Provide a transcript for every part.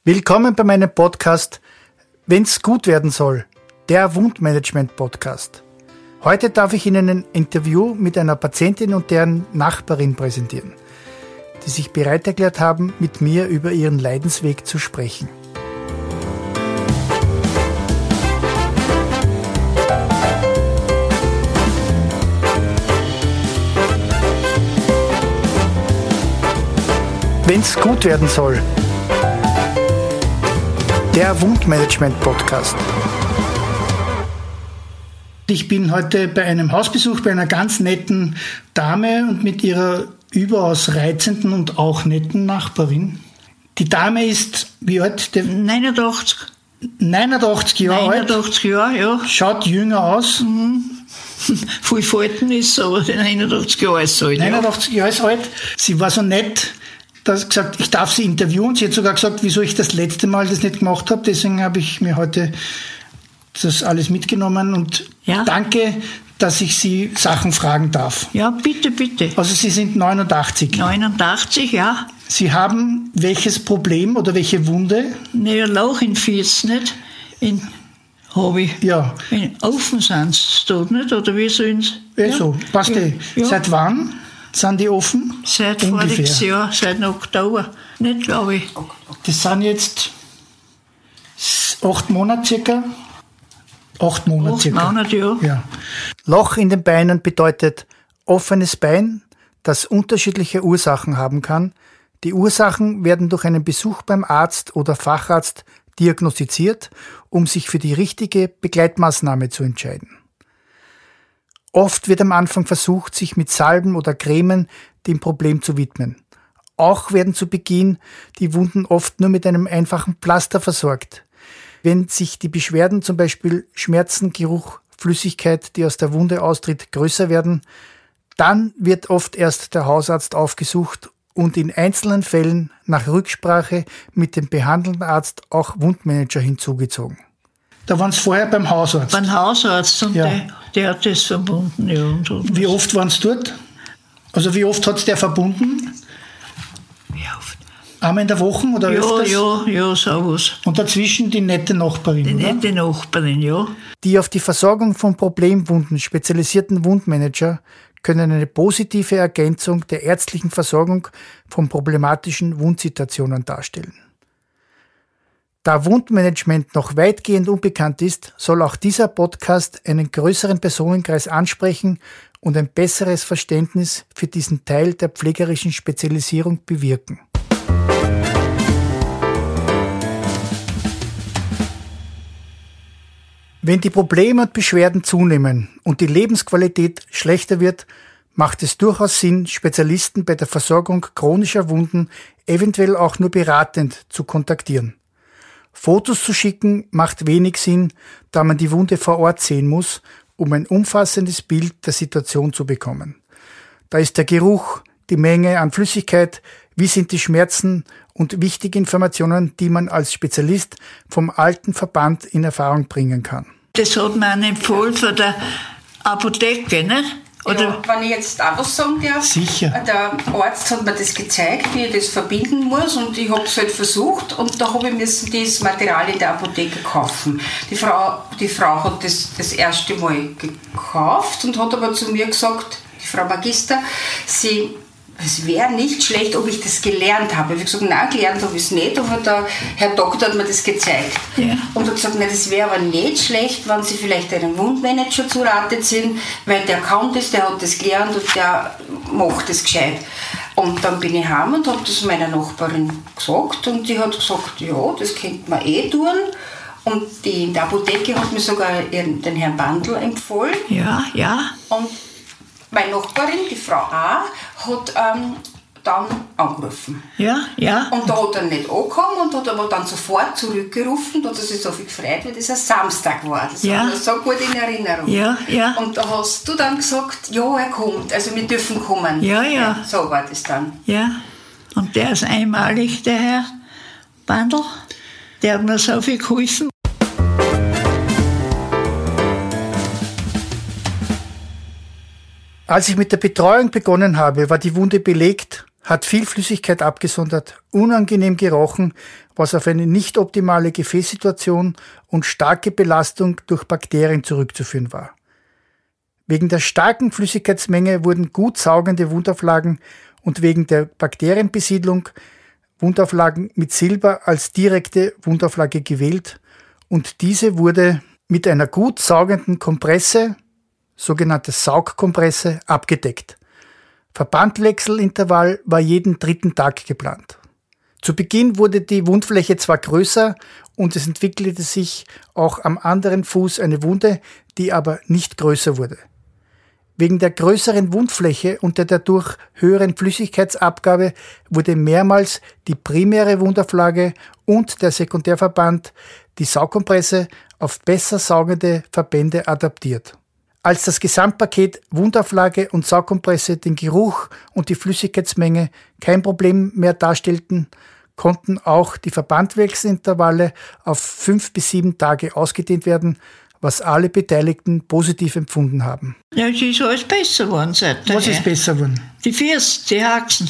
Willkommen bei meinem Podcast Wenn's gut werden soll, der Wundmanagement-Podcast. Heute darf ich Ihnen ein Interview mit einer Patientin und deren Nachbarin präsentieren, die sich bereit erklärt haben, mit mir über ihren Leidensweg zu sprechen. Wenn's gut werden soll, der Wundmanagement-Podcast. Ich bin heute bei einem Hausbesuch bei einer ganz netten Dame und mit ihrer überaus reizenden und auch netten Nachbarin. Die Dame ist, wie alt? 89. 89 Jahre alt. 89 Jahre, ja. Schaut jünger aus. Viel Falten ist aber 89 Jahre alt. 89 Jahre alt. Sie war so nett, dass sie gesagt, ich darf sie interviewen. Sie hat sogar gesagt, wieso ich das letzte Mal das nicht gemacht habe. Deswegen habe ich mir heute das alles mitgenommen und danke, dass ich Sie Sachen fragen darf. Ja, bitte, bitte. Also Sie sind 89. 89, ja. Sie haben welches Problem oder welche Wunde? Naja, Loch in Fies, nicht? Habe ich. Ja. In Ofen sind sie dort, nicht? Oder wie sollen sie? Ja, so, passt eh. Ja. Seit wann sind die offen? Seit voriges Jahr, seit Oktober. Nicht, glaube ich. Das sind jetzt 8 Monate circa. 8 Monate circa. 8 Monate, ja. Loch in den Beinen bedeutet offenes Bein, das unterschiedliche Ursachen haben kann. Die Ursachen werden durch einen Besuch beim Arzt oder Facharzt diagnostiziert, um sich für die richtige Begleitmaßnahme zu entscheiden. Oft wird am Anfang versucht, sich mit Salben oder Cremen dem Problem zu widmen. Auch werden zu Beginn die Wunden oft nur mit einem einfachen Pflaster versorgt. Wenn sich die Beschwerden, zum Beispiel Schmerzen, Geruch, Flüssigkeit, die aus der Wunde austritt, größer werden, dann wird oft erst der Hausarzt aufgesucht und in einzelnen Fällen nach Rücksprache mit dem behandelnden Arzt auch Wundmanager hinzugezogen. Da waren Sie vorher beim Hausarzt? Beim Hausarzt und der hat das verbunden. Ja, und wie oft waren Sie dort? Also wie oft hat es der verbunden? Wie oft? Einmal in der Woche oder öfters? Ja, sowas. Und dazwischen die nette Nachbarin, Die oder? nette Nachbarin, ja. Die auf die Versorgung von Problemwunden spezialisierten Wundmanager können eine positive Ergänzung der ärztlichen Versorgung von problematischen Wundsituationen darstellen. Da Wundmanagement noch weitgehend unbekannt ist, soll auch dieser Podcast einen größeren Personenkreis ansprechen und ein besseres Verständnis für diesen Teil der pflegerischen Spezialisierung bewirken. Wenn die Probleme und Beschwerden zunehmen und die Lebensqualität schlechter wird, macht es durchaus Sinn, Spezialisten bei der Versorgung chronischer Wunden eventuell auch nur beratend zu kontaktieren. Fotos zu schicken macht wenig Sinn, da man die Wunde vor Ort sehen muss, um ein umfassendes Bild der Situation zu bekommen. Da ist der Geruch, die Menge an Flüssigkeit, wie sind die Schmerzen und wichtige Informationen, die man als Spezialist vom alten Verband in Erfahrung bringen kann. Das hat man empfohlen von der Apotheke, nicht? Oder wenn ich jetzt auch was sagen darf. Sicher. Der Arzt hat mir das gezeigt, wie ich das verbinden muss und ich habe es halt versucht und da habe ich müssen das Material in der Apotheke kaufen. Die Frau hat das erste Mal gekauft und hat aber zu mir gesagt, die Frau Magister, es wäre nicht schlecht, ob ich das gelernt habe. Ich habe gesagt, nein, gelernt habe ich es nicht, aber der Herr Doktor hat mir das gezeigt. Ja. Und hat gesagt, nein, das wäre aber nicht schlecht, wenn Sie vielleicht einem Wundmanager zu Rate ziehen, weil der kann das, der hat das gelernt und der macht das gescheit. Und dann bin ich heim und habe das meiner Nachbarin gesagt und die hat gesagt, ja, das könnte man tun. Und die in der Apotheke hat mir sogar den Herrn Bandl empfohlen. Ja. Und meine Nachbarin, die Frau A., hat dann angerufen. Ja. Und da hat er nicht angekommen und hat aber dann sofort zurückgerufen. Da hat er sich so viel gefreut, weil das ein Samstag war. Das war mir so gut in Erinnerung. Ja. Und da hast du dann gesagt, ja, er kommt, also wir dürfen kommen. Ja. So war das dann. Ja. Und der ist einmalig, der Herr Bandl. Der hat mir so viel geholfen. Als ich mit der Betreuung begonnen habe, war die Wunde belegt hat viel Flüssigkeit abgesondert, unangenehm gerochen, was auf eine nicht optimale Gefäßsituation und starke Belastung durch Bakterien zurückzuführen war. Wegen der starken Flüssigkeitsmenge wurden gut saugende Wundauflagen und wegen der Bakterienbesiedlung Wundauflagen mit Silber als direkte Wundauflage gewählt und diese wurde mit einer gut saugenden Kompresse, sogenannte Saugkompresse, abgedeckt. Verbandwechselintervall war jeden 3. Tag geplant. Zu Beginn wurde die Wundfläche zwar größer und es entwickelte sich auch am anderen Fuß eine Wunde, die aber nicht größer wurde. Wegen der größeren Wundfläche und der dadurch höheren Flüssigkeitsabgabe wurde mehrmals die primäre Wundauflage und der Sekundärverband, die Saugkompresse, auf besser saugende Verbände adaptiert. Als das Gesamtpaket Wundauflage und Saugkompresse den Geruch und die Flüssigkeitsmenge kein Problem mehr darstellten, konnten auch die Verbandwechselintervalle auf 5 bis 7 Tage ausgedehnt werden, was alle Beteiligten positiv empfunden haben. Ja, es ist alles besser geworden seitdem. Was ist besser geworden? Die Füße, die Haxen.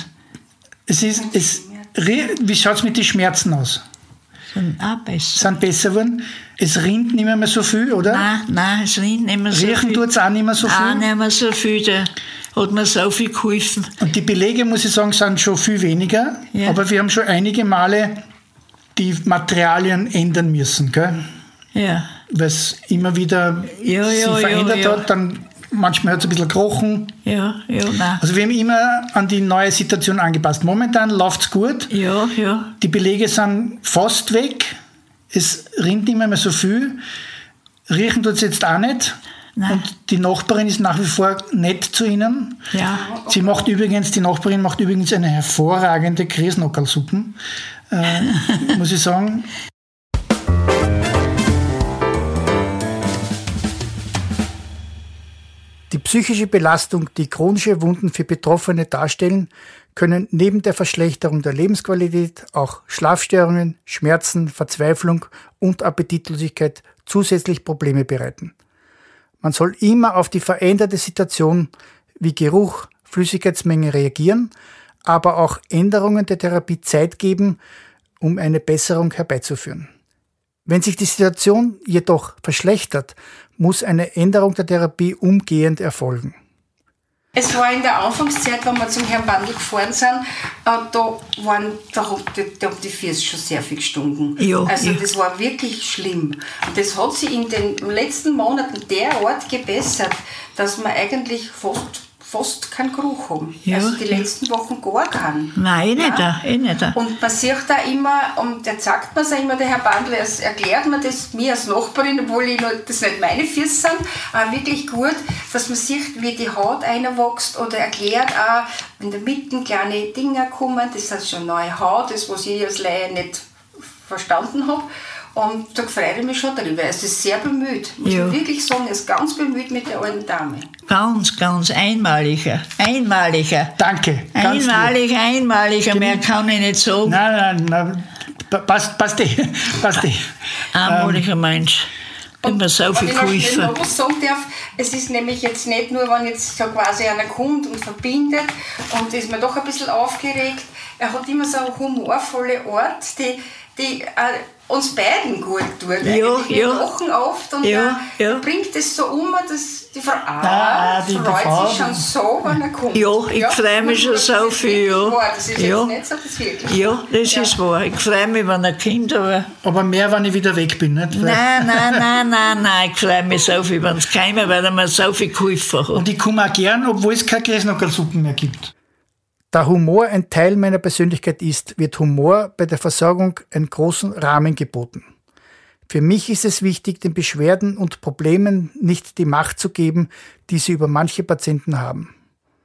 Wie schaut es mit den Schmerzen aus? Sind auch besser. Sind besser geworden? Es rinnt nicht mehr so viel, oder? Nein, es rinnt nicht mehr so viel. Riechen tut es auch nicht mehr so viel? Auch nicht mehr so viel, da hat mir so viel geholfen. Und die Belege, muss ich sagen, sind schon viel weniger, ja. Aber wir haben schon einige Male die Materialien ändern müssen, gell? Ja. Weil es immer wieder sich verändert hat, dann manchmal hat es ein bisschen gekrochen. Ja, nein. Also wir haben immer an die neue Situation angepasst. Momentan läuft es gut. Ja. Die Belege sind fast weg. Es rinnt nicht mehr so viel. Riechen tut es jetzt auch nicht. Nein. Und die Nachbarin ist nach wie vor nett zu ihnen. Ja. Die Nachbarin macht übrigens eine hervorragende Grießnockerlsuppen, muss ich sagen. Die psychische Belastung, die chronische Wunden für Betroffene darstellen, können neben der Verschlechterung der Lebensqualität auch Schlafstörungen, Schmerzen, Verzweiflung und Appetitlosigkeit zusätzlich Probleme bereiten. Man soll immer auf die veränderte Situation wie Geruch, Flüssigkeitsmenge reagieren, aber auch Änderungen der Therapie Zeit geben, um eine Besserung herbeizuführen. Wenn sich die Situation jedoch verschlechtert, muss eine Änderung der Therapie umgehend erfolgen. Es war in der Anfangszeit, wenn wir zum Herrn Bandl gefahren sind, da haben die Füße schon sehr viel gestunken. Ja, das war wirklich schlimm. Und das hat sich in den letzten Monaten derart gebessert, dass wir eigentlich fast keinen Geruch haben. Ja, also die letzten Wochen gar keinen. Nein, nicht. Und man sieht da immer, und der sagt mir es immer, der Herr Bandl, erklärt mir das, mir als Nachbarin, obwohl das nicht meine Füße sind, wirklich gut, dass man sieht, wie die Haut einwächst oder erklärt auch, in der Mitte kleine Dinge kommen, das ist schon neue Haut, das was ich als Laie nicht verstanden habe. Und da freue ich mich schon darüber. Es ist sehr bemüht. Muss man wirklich sagen, er ist ganz bemüht mit der alten Dame. Ganz einmaliger. Danke. Einmaliger. Mehr kann ich nicht sagen. Nein. Passt eh. Einmaliger Mensch. Immer so viel geholfen. Wenn ich noch was sagen darf, es ist nämlich jetzt nicht nur, wenn jetzt so quasi einer kommt und verbindet und ist man doch ein bisschen aufgeregt. Er hat immer so eine humorvolle Art, die uns beiden gut tut. Wir lachen oft und er bringt es so dass die Frau freut sich schon so, wenn er kommt. Ja, ich freue mich schon so viel. Das ist jetzt nicht so, das wirklich. Ja, das ist wahr. Ich freue mich, wenn er kommt. Aber mehr, wenn ich wieder weg bin. Nicht? Nein. Ich freue mich so viel, wenn es kommen, weil er mir so viel geholfen hat. Und ich komme auch gern, obwohl es keine Grießnockerlsuppen mehr gibt. Da Humor ein Teil meiner Persönlichkeit ist, wird Humor bei der Versorgung einen großen Rahmen geboten. Für mich ist es wichtig, den Beschwerden und Problemen nicht die Macht zu geben, die sie über manche Patienten haben.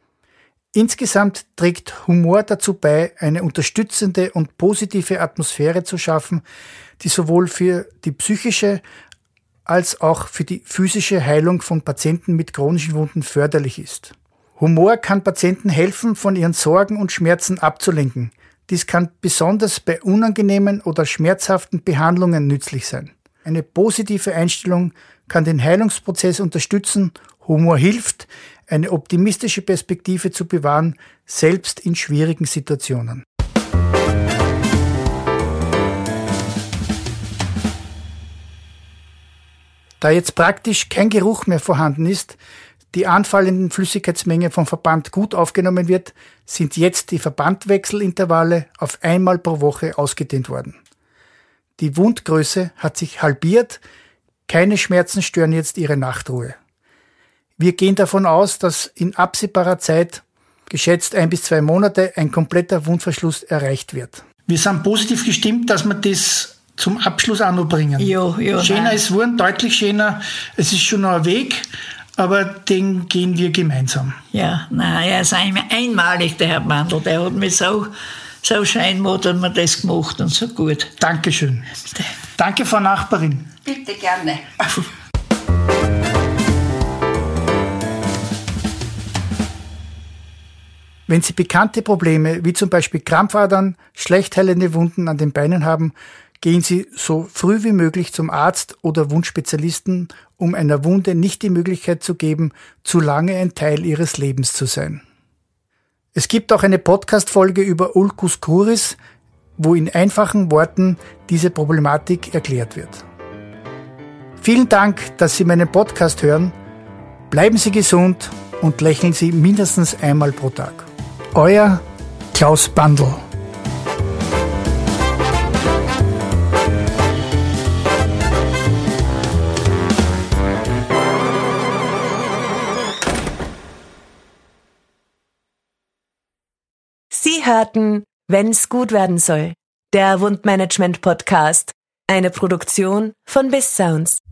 Insgesamt trägt Humor dazu bei, eine unterstützende und positive Atmosphäre zu schaffen, die sowohl für die psychische als auch für die physische Heilung von Patienten mit chronischen Wunden förderlich ist. Humor kann Patienten helfen, von ihren Sorgen und Schmerzen abzulenken. Dies kann besonders bei unangenehmen oder schmerzhaften Behandlungen nützlich sein. Eine positive Einstellung kann den Heilungsprozess unterstützen. Humor hilft, eine optimistische Perspektive zu bewahren, selbst in schwierigen Situationen. Da jetzt praktisch kein Geruch mehr vorhanden ist, die anfallenden Flüssigkeitsmenge vom Verband gut aufgenommen wird, sind jetzt die Verbandwechselintervalle auf einmal pro Woche ausgedehnt worden. Die Wundgröße hat sich halbiert, keine Schmerzen stören jetzt ihre Nachtruhe. Wir gehen davon aus, dass in absehbarer Zeit, geschätzt 1 bis 2 Monate, ein kompletter Wundverschluss erreicht wird. Wir sind positiv gestimmt, dass wir das zum Abschluss auch noch bringen. Ja, schöner ist geworden, deutlich schöner. Es ist schon noch ein Weg, aber den gehen wir gemeinsam. Ja, nein, er ist einmalig, der Herr Bandl. Der hat mich so scheinbar, hat mir das gemacht und so gut. Dankeschön. Danke, Frau Nachbarin. Bitte gerne. Wenn Sie bekannte Probleme, wie zum Beispiel Krampfadern, schlecht heilende Wunden an den Beinen haben, gehen Sie so früh wie möglich zum Arzt oder Wundspezialisten, um einer Wunde nicht die Möglichkeit zu geben, zu lange ein Teil Ihres Lebens zu sein. Es gibt auch eine Podcast-Folge über Ulcus cruris, wo in einfachen Worten diese Problematik erklärt wird. Vielen Dank, dass Sie meinen Podcast hören. Bleiben Sie gesund und lächeln Sie mindestens einmal pro Tag. Euer Klaus Bandl. Sie hörten Wenn's gut werden soll, der Wundmanagement-Podcast, eine Produktion von Biss Sounds.